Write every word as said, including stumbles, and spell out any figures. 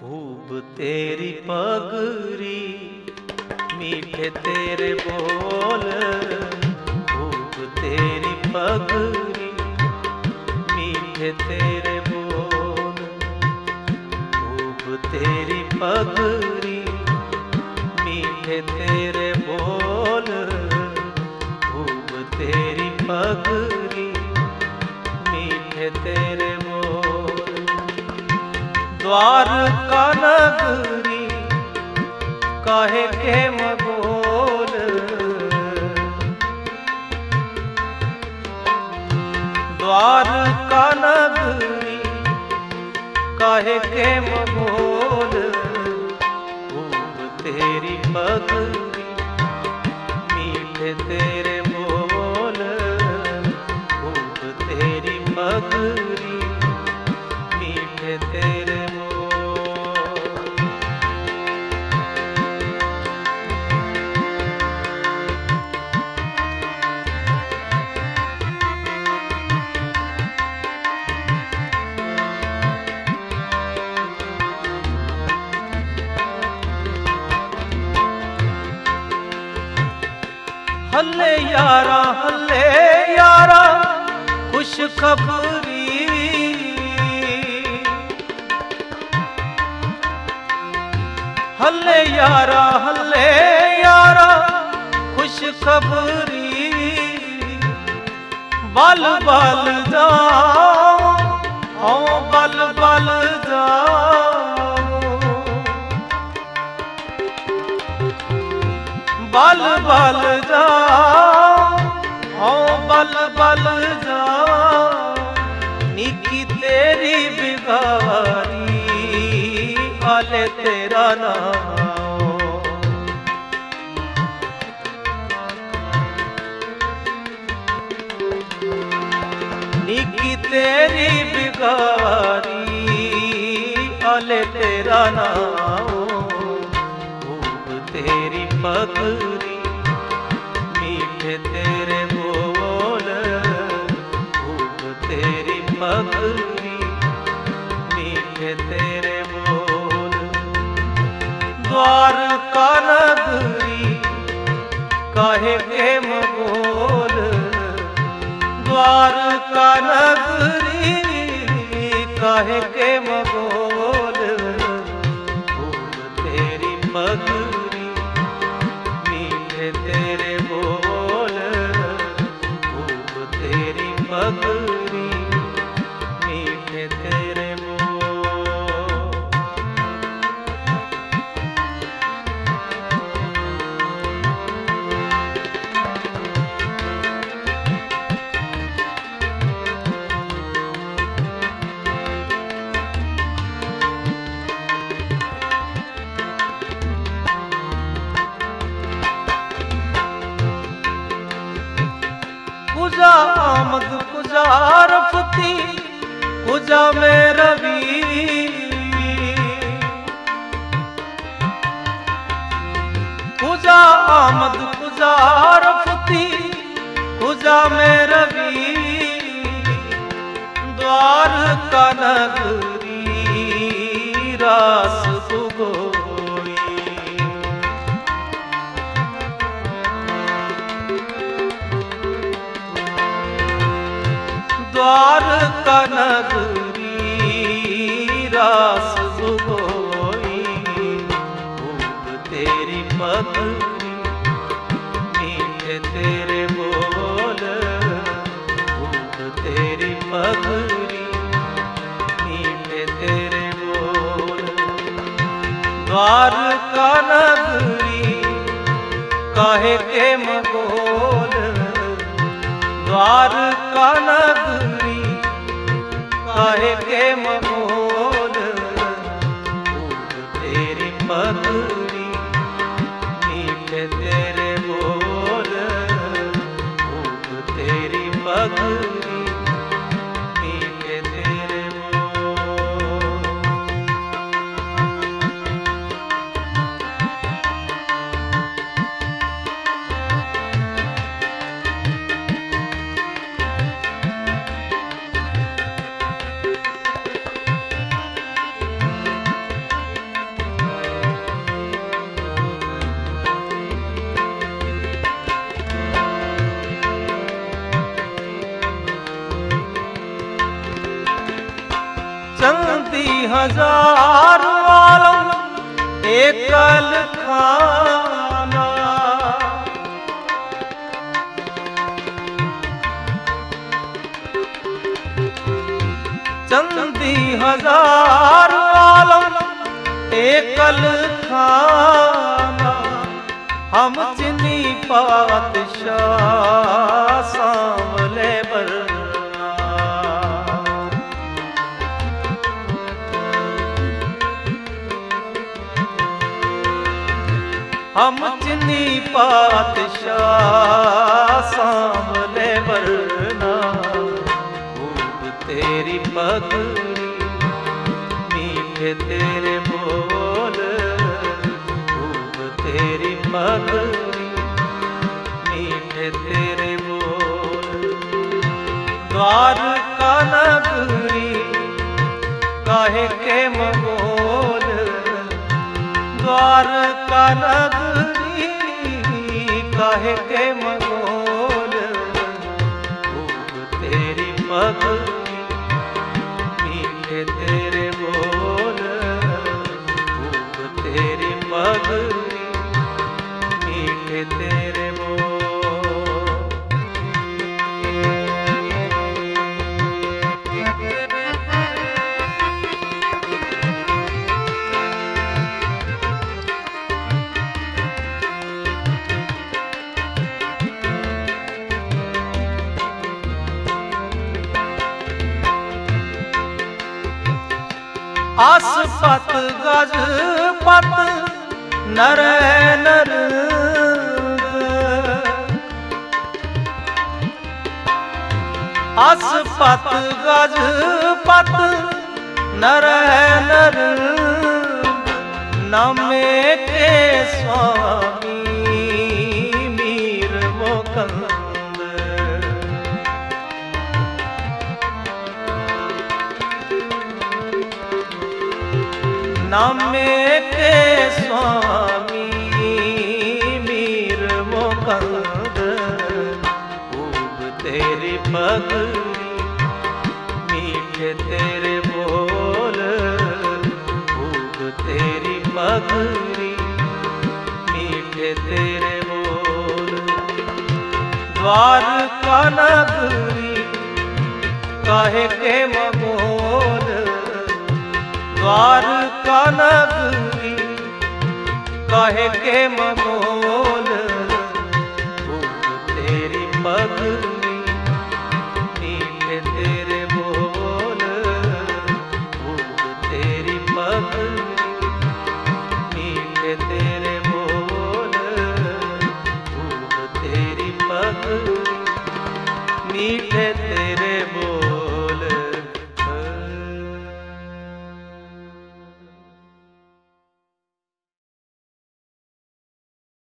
खूब तेरी पगरी, मीठे तेरे बोल। खूब तेरी पगरी, मीठे तेरे बोल। खूब तेरी पगरी, मीठे तेरे बोल। खूब तेरी पगरी, मीठे तेरे बोल। द्वारका नगरी काहे के मगोल। द्वारका नगरी काहे के मगोल। खूब तेरी पगरी, मीठे तेरे बोल। खूब तेरी पगरी, मीठे तेरे बोल। हल्ले यारा हल्ले यारा खुश खबरी। हल्ले यारा हल्ले यारा खुश खबरी। बल बल जाओ ओ बल बल जाओ। बल बल जाओ ओ बल बल जाओ। निकी तेरी बिगारी, आले तेरा नाम। निकी तेरी बिगारी, आले तेरा नाम। खूब तेरी पगरी, मीठे तेरे बोल। खूब तेरी पगरी, मीठे तेरे बोल। द्वारका नगरी काहे के मगोल। द्वारका नगरी काहे के मगोल। खूब तेरी पगरी, मीठे तेरे बोल। खूब तेरी पगरी, मीठे तेरे बोल। कुजा आमद कुजा रफती, कुजा में रवि। कुजा आमद कुजा रफती, कुजा में रवि। द्वारका नगरी रास सुगोई। द्वारका नगरी रास सुगोई। खूब तेरी पगरी, मीठे तेरे बोल। खूब तेरी पगरी, मीठे तेरे बोल। द्वारका नगरी काहे के मगोल। द्वारका नगरी काहे के मगोल। खूब तेरी पगरी, मीठे तेरे बोल। खूब तेरी पगरी, मीठे तेरे बोल। चंदी हजार आलम एकल खाना। चंदी हजार आलम एकल खाना। हम चिनी पातशाह सांवले बरना। हम चिनी पातशाह सांवले बरना। खूब तेरी पगड़ी मीठे तेरे बोल। खूब तेरी पगड़ी मीठे तेरे बोल। द्वारका नगरी काहे के मगोल। द्वारका नगरी काहे के मगोल। खूब तेरी पगड़ी मीठे तेरे बोल। खूब तेरी पगड़ी मीठे तेरे बोल। आसपत गजपत नर नर। आसपत गजपत नर नर। नामे के स्वामी मीर मुकंद। नामे के स्वामी मीर मुकंद। खूब तेरी पगड़ी मीठे तेरे बोल। खूब तेरी पगड़ी मीठे तेरे बोल। द्वारका नगरी काहे के मगोल। द्वारका नगरी काहे के मगोल।